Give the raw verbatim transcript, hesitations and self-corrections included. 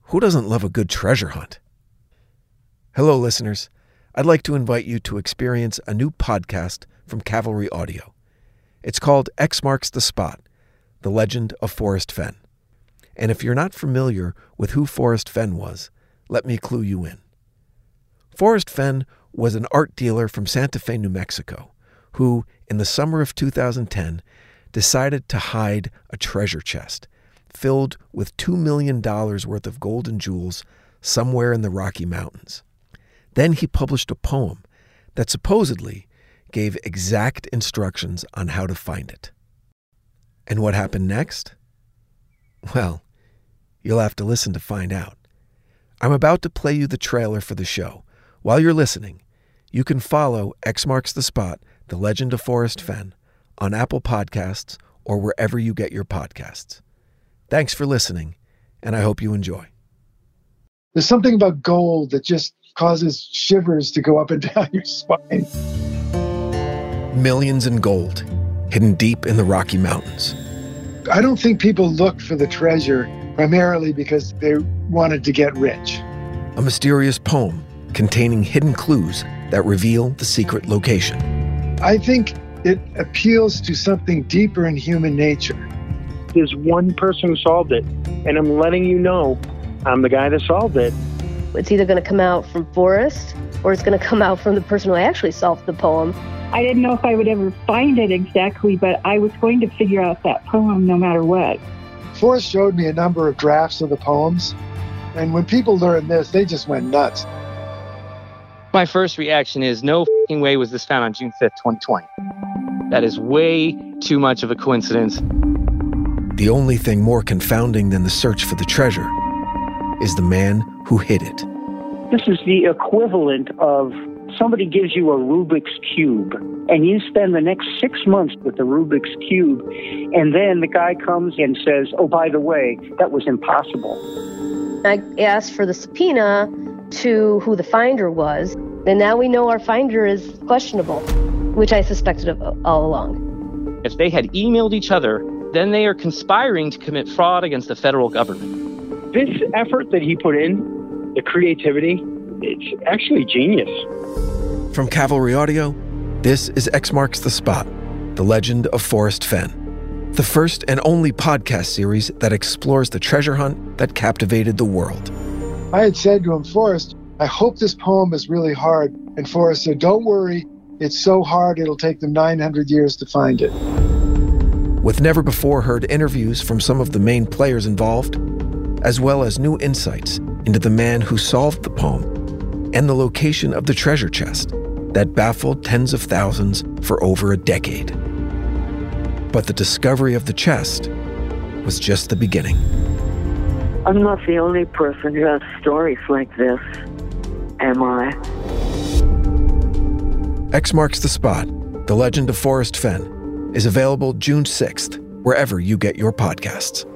who doesn't love a good treasure hunt? Hello, listeners. I'd like to invite you to experience a new podcast from Cavalry Audio. It's called X Marks the Spot, The Legend of Forrest Fenn. And if you're not familiar with who Forrest Fenn was, let me clue you in. Forrest Fenn was an art dealer from Santa Fe, New Mexico, who, in the summer of two thousand ten, decided to hide a treasure chest filled with two million dollars worth of gold and jewels somewhere in the Rocky Mountains. Then he published a poem that supposedly gave exact instructions on how to find it. And what happened next? Well, you'll have to listen to find out. I'm about to play you the trailer for the show. While you're listening, you can follow X Marks the Spot, The Legend of Forrest Fenn, on Apple Podcasts or wherever you get your podcasts. Thanks for listening, and I hope you enjoy. There's something about gold that just causes shivers to go up and down your spine. Millions in gold, hidden deep in the Rocky Mountains. I don't think people looked for the treasure primarily because they wanted to get rich. A mysterious poem containing hidden clues that reveal the secret location. I think it appeals to something deeper in human nature. There's one person who solved it, and I'm letting you know I'm the guy that solved it. It's either going to come out from Forrest or it's going to come out from the person who actually solved the poem. I didn't know if I would ever find it exactly, but I was going to figure out that poem no matter what. Forrest showed me a number of drafts of the poems, and when people learned this, they just went nuts. My first reaction is, no f***ing way was this found on June fifth, twenty twenty. That is way too much of a coincidence. The only thing more confounding than the search for the treasure is the man who hid it. This is the equivalent of somebody gives you a Rubik's Cube, and you spend the next six months with the Rubik's Cube, and then the guy comes and says, oh, by the way, that was impossible. I asked for the subpoena to who the finder was, and now we know our finder is questionable, which I suspected of all along. If they had emailed each other, then they are conspiring to commit fraud against the federal government. This effort that he put in, the creativity, it's actually genius. From Cavalry Audio, this is X Marks the Spot, The Legend of Forrest Fenn, the first and only podcast series that explores the treasure hunt that captivated the world. I had said to him, Forrest, I hope this poem is really hard. And Forrest said, don't worry, it's so hard it'll take them nine hundred years to find it. With never-before-heard interviews from some of the main players involved, as well as new insights into the man who solved the poem and the location of the treasure chest that baffled tens of thousands for over a decade. But the discovery of the chest was just the beginning. I'm not the only person who has stories like this, am I? X Marks the Spot, The Legend of Forrest Fenn, is available June sixth, wherever you get your podcasts.